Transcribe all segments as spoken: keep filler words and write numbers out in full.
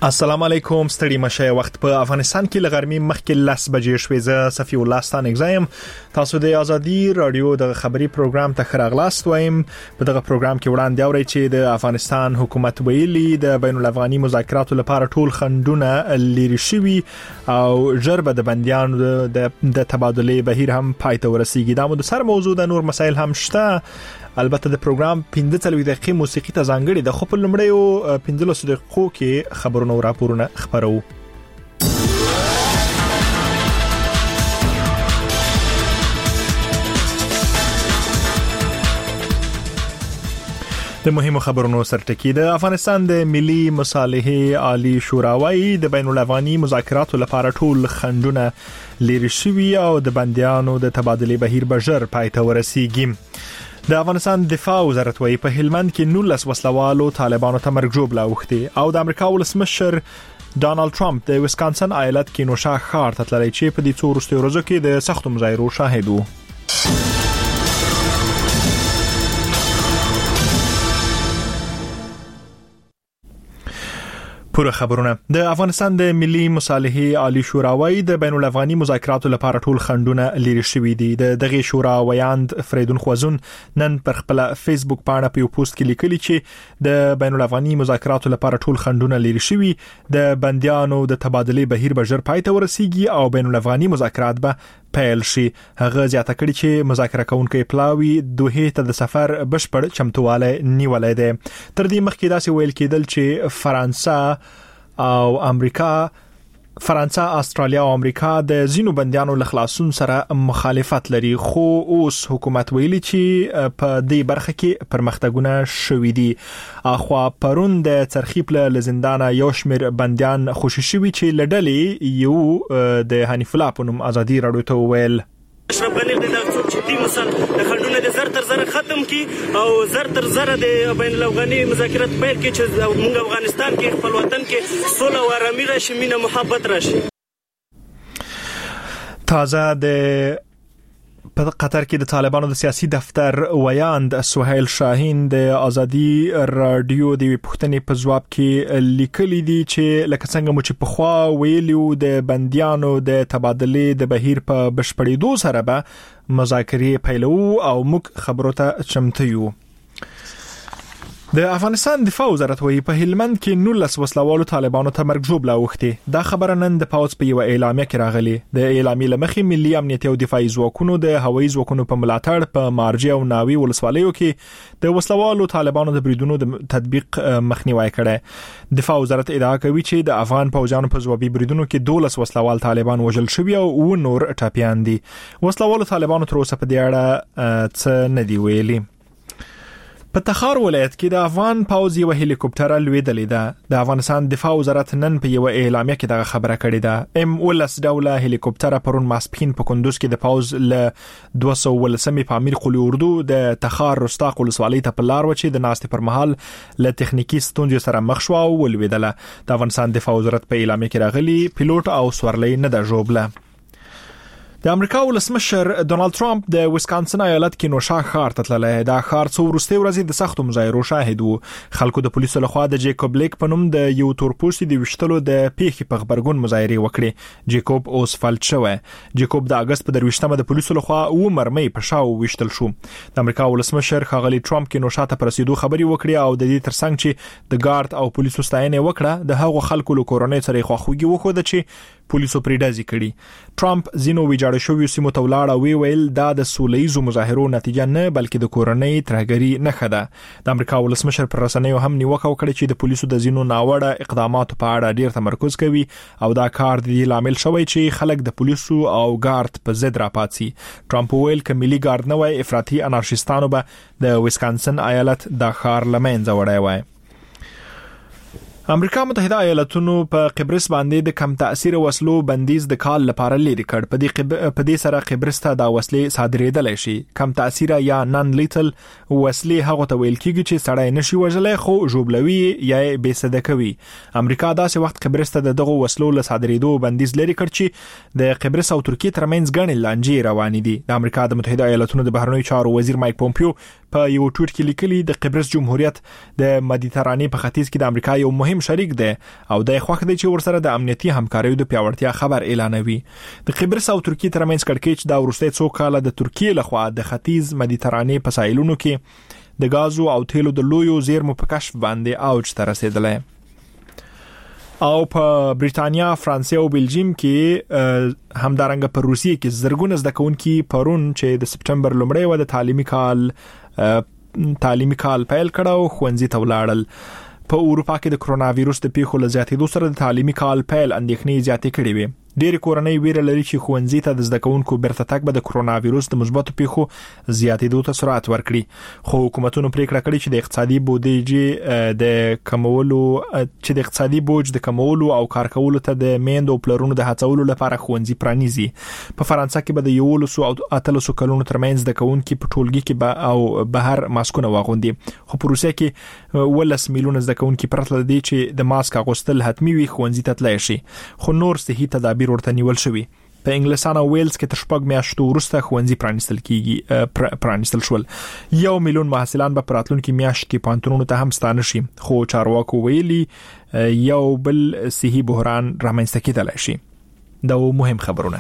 السلام علیکم ستړي مشه وخت په افغانستان کې لغرمې مخکې لاس بجې شوې ز صفی الله ستان اگزایم تاسو د ازادي رادیو د خبري پروګرام ته خراغلاست وایم په دغه پروګرام کې وړاندې اوري چې د افغانستان حکومت ویلي د بین الافغاني مذاکراتو لپاره ټول خندونه لري شوي او جربه د بنديانو د تبادله بهیر هم پای ته ورسیږي دا مو د سر موضوع د نور مسایل هم شته البته د پروګرام پنځه څلوي دقیقې موسیقي ته ځانګړي د خپل لمړیو پنځه دقیقو کې خبرونه او راپورونه خبرو د مهمو خبرونو سرټکی د افغانستان د ملي مصالحې عالی شوراوي د بین الافغاني مذاکراتو لپاره ټول خندونه لري شوي او د بنديانو د تبادله بهیر بجر پای ته ورسیږي د افغانستان دفاع وزارت وايي په هلمند کې نولس وسلوالو طالبانو ته مرګ جوړ لاوختي او د امریکا ولسمشر ډانلډ ټرمپ د ویسکانسن ایالت کې نوشا ښار ته تللی چې په دې څو وروستیو ورځو کې د سختو مظاهرو شاهد وو پوره خبرونه د افغانستان د ملي مصالحې عالی شوراوي د بین الافغاني مذاکراتو لپاره ټول خندونه لري شوي دي د دغه شورا ویاند فریدون خوازون نن پر خپل فیسبوک باندې په یو پوسټ کې لیکلي چې د بین الافغاني مذاکراتو لپاره ټول خندونه لري شوي د بنديانو د تبادله بهیر بجر پای ته ورسیږي او بین الافغاني مذاکرات به پیل شي هغه زیاته کړي چې مذاکره کوونکي پلاوی دوه ته د سفر بشپړ چمتواله نیولې ده تر دې مخکې داسې ویل کېدل چې فرانسه او امریکا فرانسه استرالیا او امریکا د زینو بنديانو له خلاصون سره مخالفت لري خو اوس حکومت ویلي چې په دې برخه کې پرمختګونه شوي دي اخوا پرون د ترخیب له زندان یو شمیر بنديان خوشی شوي چې لډلې یو د حنیف الله په نوم ازادي راډیو ته ویل اشرف غنی د څوک چې دی مثلا د خلډونه د زر تر زر ختم کی او زر تر زر د بین الافغاني مذاکرات پیل کی چې موږ افغانستان کې خپل وطن کې صلح او آرامي راشي مینه محبت راشي تازه د په قطر کې د طالبانو د سیاسي دفتر ویاند سهیل شاهین د ازادي رادیو د پښتنې په جواب کې لیکلي دي چې لکه څنګه مو چې په خوا ویلو د بنديانو د تبادله د بهیر په بشپړېدو سره به مذاکرې پیلو او موږ خبرو ته چمتو یو د افغانستان دفاع وزارت وايي په هلمند کې نولس وسلوالو طالبانو ته مرګ جوړ لاوختي دا خبره نن د پاوز په یو اعلامیه کې راغلي د اعلامیې لمخې ملي امنیتي او دفاعي ځواکونو د هوایي ځواکونو په ملاتړ په مارجه او ناوي ولسوالیو کې د وسلوالو طالبانو د بریدونو د تطبیق مخنیوي کړي دفاع وزارت ادعا کوي چې د افغان پوځانو په ځوابي بریدونو کې دولس وسلوال طالبان وژل شوي او نور ټاپیان دي وسلوالو طالبانو تر اوسه په دې اړه څه نه دی ویلي په تخار ولایت کې د افغان پوځ یو هلیکوپټر لویدلې ده د افغانستان دفاع وزارت نن په یو اعلامیه کې دا خبره کړې ده ام ولس ډوله هلیکوپټر پرون ماسپخین په کندوز کې د پوځ ل دوه سوه ولسمې په امیر قلی اردو د تخار رستاق ولسوالۍ ته په لار و چې د ناست پر مهال ل تخنیکی ستونزې سره مخ شو او ولویدله د افغانستان دفاع وزارت په اعلامیه کې راغلي پیلوټ او سورلۍ نه د جوړبله د امریکا ولسمشر ډانلډ ټرمپ د ویسکانسن ایالت کې نوشا ښار ته تللی دا ښار څو وروستي ورځې د سختو مظاهرو شاهد وو خلکو د پولیسو لخوا د جیکوب لیک په نوم د یو تورپوستي د وشتلو د پیښې په خبرګون مظاهره وکړي جیکوب اوس فلټ شوی جیکوب د اگست په درويشتمه د پولیسو لخوا و مرمۍ په شاو وشتل شو د امریکا ولسمشر خاغلی ټرمپ کې نوشا ته پرسیدو خبري وکړي او د دې ترڅنګ چې د ګارد او پولیسو ستاینه وکړه د هغو خلکو له کورونې سره خواخوږي وکړه چې پولیسو پریډازي کړي ټرمپ زینو ویجاړ شوی سیمو ته ولاړ وی ویل دا د سولېزو مظاهرو نتیجه نه بلکې د کورنۍ ترهګری نه خده د امریکا ولسمشر پر رسنیو هم نیوکه وکړه چې د پولیسو د زینو ناوړه اقداماتو په اړه ډیر تمرکز کوي او دا کار د لامل شوی چې خلک د پولیسو او ګارد په ضد راپاتسي ټرمپ ویل ک ملي ګارد نه وای افراطي انارشیستانو به د ویسکانسن ایالت د ښار لمنځه وړای وای امریکا متحده ایالاتونو په قبرس باندې د کم تاثیر وسلو بندیز د کال لپاره لري کړ په دې په دې سره قبرس ته د وسلې صادرېدل شي کم تاثیر یا نان لیتل وسلې هغه ته ویل کیږي چې سړی نشي وژلای خو جوړلوي یا بې صده کوي امریکا داسې وخت قبرس ته دغه وسلو له صادرېدو بندیز لري کړ چې د قبرس او ترکیه ترمنځ غنې لانجې روان دي د امریکا د متحده ایالاتونو د بهرنیو چارو وزیر مایک پومپیو په یو ټویټ کې لیکلي د قبرس جمهوریت د مدیترانې په ختیځ کې د امریکا یو مهم مهم شریک دی او د خوښ دی چې ورسره د امنیتي همکاریو د پیاوړتیا خبر اعلانوي. د قبرس او ترکیه ترمنځ کړکېچ د ورستۍ څو کاله د ترکیه لخوا د ختیځ مدیترانې په ساحلونو کې د غازو او تیلو د لویو زیرمو په کشف باندې اوج ته رسیدلی. او په بریټانیا، فرانسې او بلجیم کې همدارنګه په روسیې کې زرګونه زده کوونکي پرون چې د سپټمبر لومړۍ و د تعلیمي کال تعلیمي کال پیل کړو خوندې ته ولاړل. په اروپا کې د کرونا وایروس د پیښو له زیاتېدو سره د تعلیمي کال پیل اندېښنې زیاتې کړې وي. ډېر کورنۍ ویره لري چې خوندې ته د زده کوونکو بیرته تګ به د کرونا وایروس د مثبتو پیښو زیاتېدو ته سرعت ورکړي. خو حکومتونو پریکړه کړې چې د اقتصادي بودیجې د کمولو چې د اقتصادي بوج د کمولو او کار کولو ته د میندو پلرونو د هڅولو لپاره خوندې پرانیزي. په فرانسه کې به د یولسو او اتلسو کلونو ترمنځ د کوونکو په ټولګي کې به او بهر ماسکونه واغوندي. خو په روسیه کې ولس میلیونه زده کوونکي پرته لدی چې د ماسک اغوستل حتمی وي خوندې ته تللی شي. خو نور صحي تدابیر ورته نیول شوی. په انګلستان او ویلز کې تر شپږ میاشتو وروسته خوندې پرانیستل کیږي پرانیستل شول. یو میلیون محصلان به پراتلونکو میاشت کې پانتونونو ته هم ستانه شي. خو چارواکو ویلي یو بل صحي بحران رامنځته کېدلی شي. دا مهم خبرونه.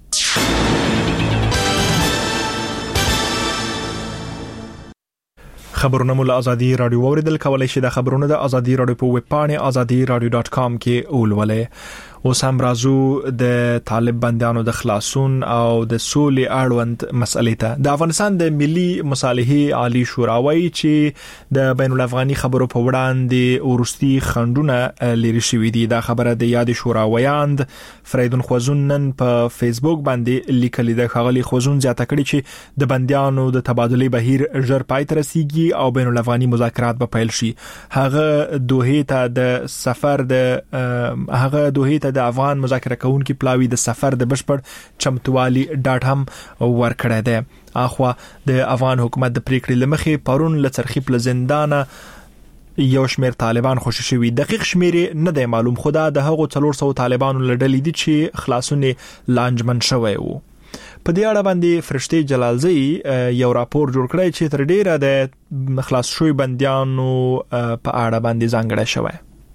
خبرونه مول ازادي رادیو اوریدل کولای شي. د خبرونه د ازادي رادیو په ویب پاڼه ازادي رادیو ډاټ کام کې اولولې. اوس هم راځو د طالب بندیانو د خلاصون او د سولې اړوند مسلې ته. د افغانستان د ملي مصالحې عالی شورا وايي چې د بین الافغاني خبرو په وړاندې ورستي خندونه لري شوې دي. دا خبره د یاد شورا ویاند فریدون خوزون نن په فیسبوک باندې لیکلي ده. خغلی خوزون زیاته کړي چې د بندیانو د تبادلې بهیر ژر پای ته رسیږي او بین الافغاني مذاکرات به پیل شي. هغه دوه ته د سفر د هغه دوه ته د افغان مذاکره کوونکي پلاوی د سفر د بشپړ چمتوالي ډاټ هم ورکړی دی. اخوا د افغان حکومت د پریکړې لمخې پرون لڅرخي په زندانه یو شمیر طالبان خوشی شوی. دقیق شمیر نه دی معلوم. خدا د هغو څلور سوه طالبانو لړلې دي چې خلاصونه لانجمن شوی وو. په دې اړه باندې فرشتي جلالزئی یو راپور جوړ کړی چې تر ډیره د خلاص شوی بندیانو په اړه باندې ځانګړی شوی.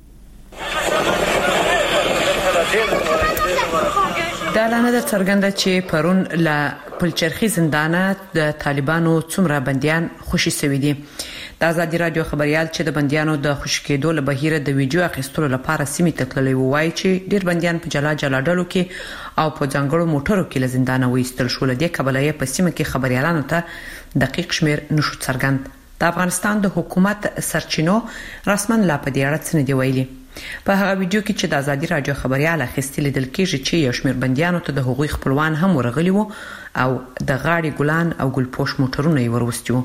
دا لانه د څرګنده چې پرون له پلچرخي زندانه د طالبانو څومره بنديان خوشي سوي دي. د ازادي رادیو خبريال چې د بنديانو د خوشي کېدو له بهیره د ویډیو اخیستلو لپاره سیمې ته تللی وایي چې ډیر بنديان په جلا جلا ډلو کې او په ځانګړو موټرو کې له زندانه وایستل شول. د قبلایي په سیمه کې خبريالانو ته دقیق شمیر نشو څرګند. د افغانستان د حکومت سرچینو رسمن لا په دې اړه څه نه دی ویلي. په هغه ویډیو کې چې د ازادي رادیو خبريال اخیستل دل کېږي چې یو شمیر بنديانو ته د حقوقي خپلوان هم ورغلي وو او د غاړي ګلان او ګلپوش موټرونه یې وروستیو.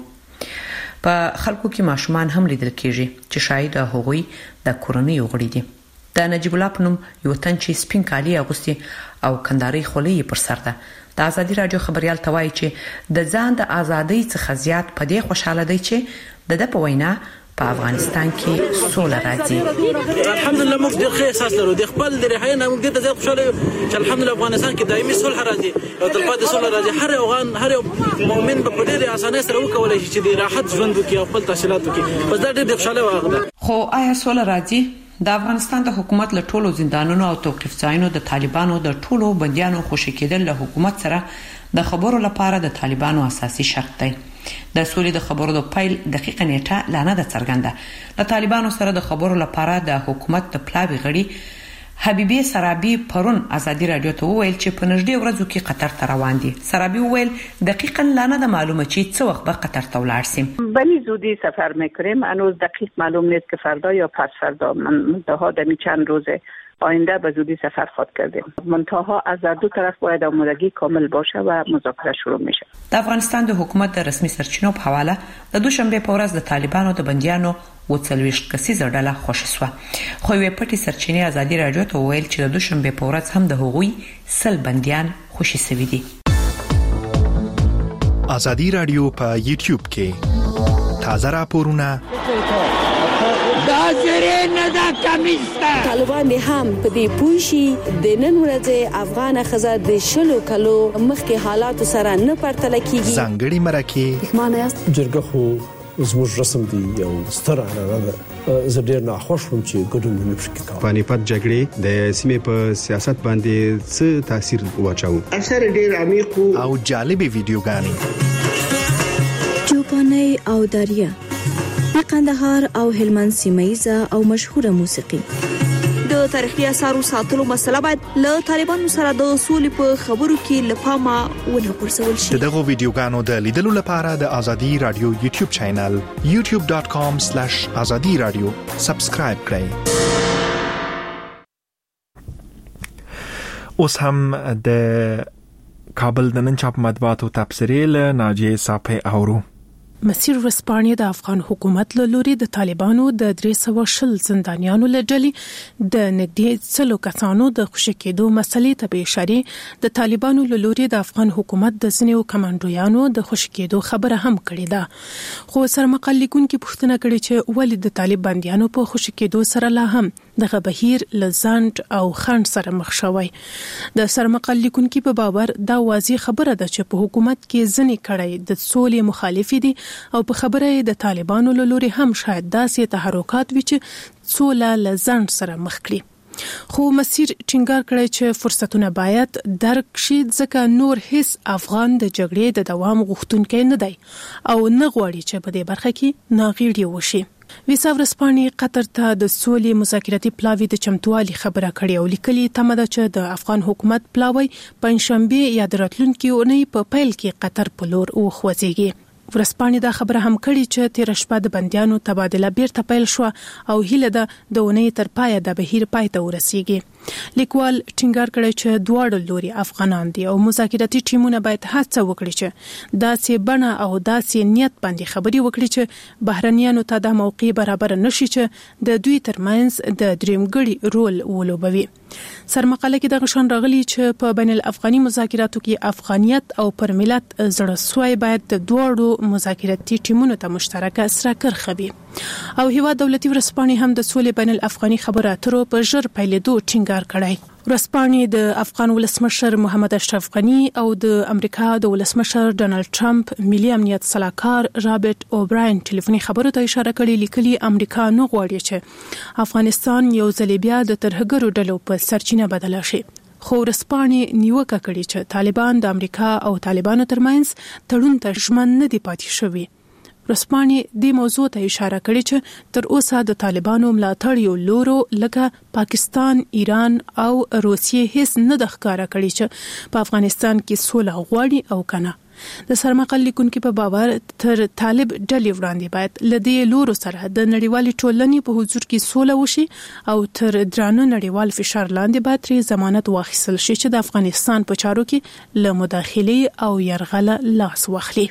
په خلکو کې ماشومان هم لیدل کېږي چې شاید هغوی د کورنۍ غړي دي. د نجیب الله پنوم یو تن چې سپین کالي اغوستي او کنداري خولۍ پر سر ده. د ازادي رادیو خبريال توای چې د ځان د ازادۍ څخه زیات په دې خوشاله دی چې د د په وینا په افغانستان کې سوله راځي. الحمدلله موږ د ښه احساس لرو. د خپل د رهاینه موږ د زیات خوشاله یو چې الحمدلله افغانستان کې دایمي صلح راځي او تلپاتې صلح راځي. هر افغان هر مؤمن په ډېرې اسانۍ سره وکولای شي چې د راحت ژوند وکړي او خپل تحصیلات وکړي. بس دا ډېر د خوشاله واغ ده. خو آیا سوله راځي؟ د افغانستان د حکومت له ټولو زندانونو او توقيف ځایونو د طالبانو د ټولو بنديانو خوشي کېدل له حکومت سره د خبرو لپاره د طالبانو اساسي شرط دی. د سولې د خبرو د پیل دقیقه نیټه لانه د څرګنده. د طالبانو سره د خبرو لپاره د حکومت د پلاوی غړي حبیبی سرابی پرون ازادي رادیو ته وویل چې په نږدې ورځو کې قطر ته روان دي. سرابی وویل دقیقاً لانه د معلومه چې څه وخت به قطر ته ولاړ شیم. ولی زودی سفر میکنیم. هنوز دقیق معلوم نیست که فردا یا پس فردا. من منتها دمی چند روزه آینده به زودی سفر خود کردیم. منتها از دو طرف باید آمادگی کامل باشه و مذاکره شروع میشه. د افغانستان د حکومت د رسمي سرچینو په حواله د دوشنبه په ورځ د طالبانو د بنديانو و څلويشت کسیزه ډله خوشی سو. خو یو پټي سرچینې ازادي رادیو ته ویل چې د دوشنبه په ورځ هم د هغوی سل بنديان خوشی سوي دي. ازادي رادیو په یوټیوب کې تازه راپورونه دا زره نه دا کمیسته. طالبان دې هم په دې پوښي د نن ورځې افغان خزر د شلو کلو مخکې حالات سره نه پرتل کیږي. ځانګړي مرکه معنی است جرګه خو زموږ رسم دی یو ستر عنعنه ده زه ډېر ناخوښ وم چې ګډون مې پکې کاوه. پانیپت جګړې د سیمې په سیاست باندې څه تاثیر واچاو؟ اثر ډېر عمیق او جالبې ویډیوګانې، چوپاني او دریا، د قندهار او هلمند سیمایزه او مشهوره موسیقي. د تاریخي اثارو ساتلو مسله باید له طالبانو سره د اصول په خبرو کې لپاره ونه غورځول شي. دغه ویډیوګانو د لیدلو لپاره د ازادي رادیو یوټیوب چینل یوټیوب ډاټ کام سلیش ازادي رادیو سبسکرایب کړئ. اوس هم د کابل د نن چاپ مطبوعاتو تبصرې له ناجیه صافی اورو. مسیر ورسپانې د افغان حکومت له لوري د طالبانو د درې سوه شل زندانیانو له ډلې د نږدې څلو کسانو د خوشي کېدو مسلې ته به اشاره د طالبانو له لوري د افغان حکومت د ځینو کمانډویانو د خوشي کېدو خبره هم کړې ده. خو سرمقال لیکونکي پوښتنه کړې چې ولې د طالب بنديانو په خوشي کېدو سره لا هم دغه بهیر لزاند او خند سره مخ شوی. د سرمقال لیکونکي په باور دا واضح خبره ده چې په حکومت کې ځینې کړي د سولې مخالفي دي او په خبره د طالبانو له لوري هم شاید داسې تحرکات وي چې سوله لزاند سره مخ کړي. خو مسیر ټینګار کړی چې فرصتونه باید درک شي ځکه نور هیڅ افغان د جګړې د دوام غوښتونکی نه دی او نه غواړي چې په دې برخه کې ناغېړي وشي. ویسا ورسپانې قطر ته د سولې مذاکراتي پلاوی د چمتووالي خبره کړې او لیکلي تمه ده چې د افغان حکومت پلاوی پنځشنبه یا د راتلونکي اونۍ په پیل کې قطر په لور وخوځيږي. ورسپانې دا خبره هم کړې چې تیر شپه د بنديانو تبادله بیرته پیل شو او هیله ده د اونۍ تر پایه د بهیر پای ته ورسیږي. لیکوال ټینګار کړی چې دواړه لوري افغانان دي او مذاکراتي ټیمونه باید هڅه وکړي چې داسې بڼه او داسې نیت باندې خبري وکړي چې بهرنیانو ته د موقع برابر نشي چې د دوی ترمنځ د درېمګړي رول ولوبوي. سرمقاله کې د غشن راغلي چې په بین الافغاني مذاکراتو کې افغانیت او پر ملت زړه سوی باید د دواړو مذاکراتي ټیمونو ته مشترکه سره کرخبي. او هیوا دولتي ورسپانې هم د سولې بین الافغاني خبرو اترو په ژر پیلېدو ټینګار کړی. ورسپانې د افغان ولسمشر محمد اشرف غنی او د امریکا د ولسمشر ډونالد ټرمپ ملي امنیت سلاکار رابرټ اوبراین ټلیفوني خبرو ته اشاره کړې. لیکلي امریکا نه غواړي چې افغانستان یو ځل بیا د ترهګرو ډلو په سرچینه بدل شي. خو ورسپانې نیوکه کړې چې طالبان د امریکا او طالبانو ترمنځ تړون ته ژمن نه دي پاتې شوي. ورسپانې د موضوع ته اشاره کړې چې تر اوسه د طالبانو ملاتړ یو لورو لکه پاکستان، ایران او روسیې هیڅ نه د ښکارا کړی چې په افغانستان کې سوله غواړي او کنه. د سرمقال لیکونکو په باور تر طالب ډلې وړاندې باید لدې لورو سره د نړیوالې ټولنې په حضور کې سوله وشي او تر درانه نړیوال فشار لاندې باید ری ضمانت واخیستل شي چې د افغانستان په چارو کې له مداخله او يرغله لاس واخلي.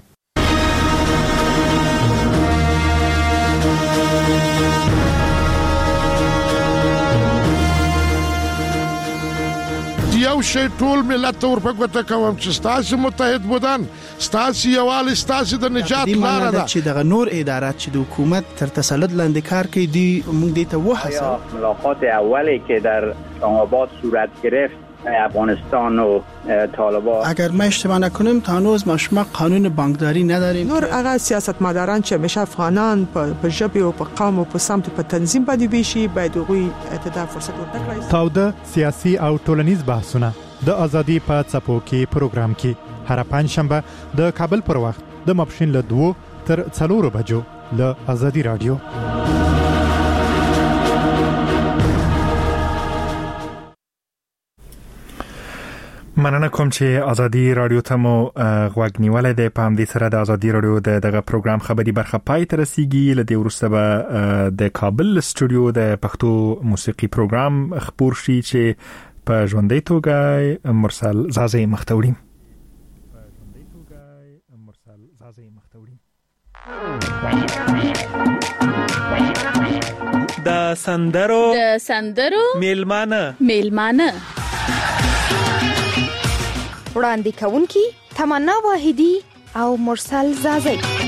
یو شی ټول ملت ورپګوته کوم چې ستاسو متحد بودن ستاسو یوال ستاسو د نجات لار ده چې دغه نور ادارات چې د حکومت تر تسلط لاندې کار کوي دی موږ دې ته وحسه. ملاقات اولی که در آباد صورت گرفت افغانستان و طالبان، اگر ما اشتباه نکنیم تا هنوز ما شما قانون بانکداری نداریم. نور هغه سیاستمداران چې همیشه افغانان په ژبه او په قوم او په سمت په تنظیم باندې بيشي باید هغوی اتدا فرصت ورکړي. تاوده سیاسي او ټولنیز بحثونه د ازادي په څپو کې پروګرام کې هر پنځشنبه د کابل پر وخت د ماپښین له دوه تر څلورو بجو له ازادي رادیو. مننه کوم چې ازادي رادیو ته مو غوږ نیولای دی. په همدې سره د ازادي رادیو دغه پروګرام خبري برخه پای ته رسیږي. لدې وروسته به د کابل استودیو د پښتو موسیقي پروګرام خبر شي چې په ژوندۍ توګه مرسل زازي مختوړي مرسل زازي مختوړي د سندرو د سندرو میلمانه میلمانه وړاندې کوونکی تمنا واحدی او مرسل زازی.